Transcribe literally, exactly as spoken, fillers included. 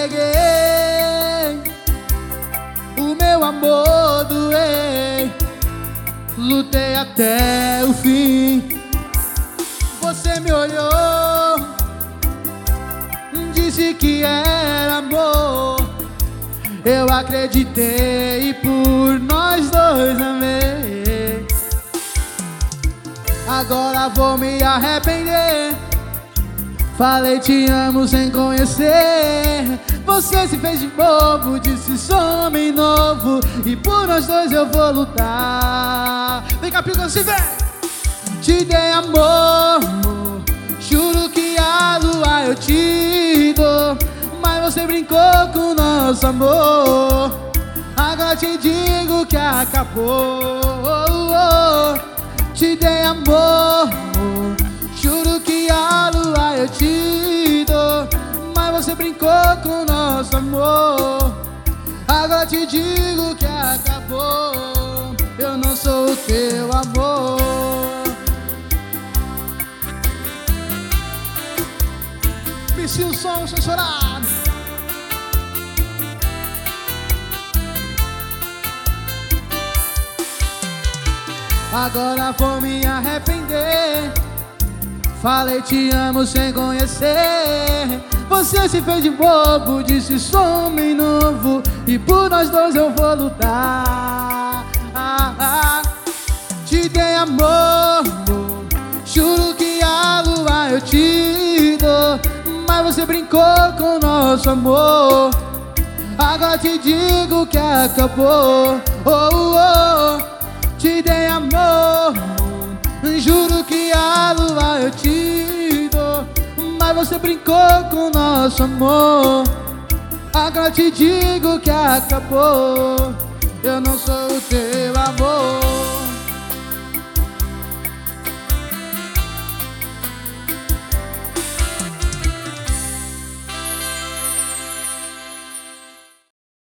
entreguei o meu amor, doei, lutei até o fim. Você me olhou, disse que era amor. Eu acreditei e por nós dois amei. Agora vou me arrepender. Falei te amo sem conhecer. Você se fez de bobo, disse sou homem novo, e por nós dois eu vou lutar. Vem cá, Pico, se vê. Te dei amor, juro que a lua eu te dou, mas você brincou com nosso amor. Agora te digo que acabou. Te dei amor, juro que a lua eu te dou, mas você brincou com nosso amor. Agora te digo que acabou. Eu não sou o teu amor. Vici o som sem chorar. Agora vou me arrepender. Falei te amo sem conhecer. Você se fez de bobo, disse sou homem novo, e por nós dois eu vou lutar. ah, ah. Te dei amor, juro que a lua eu te dou, mas você brincou com nosso amor. Agora te digo que acabou. oh, oh. Te dei amor, juro que a lua eu te dou, mas você brincou com nosso amor. Agora te digo que acabou. Eu não sou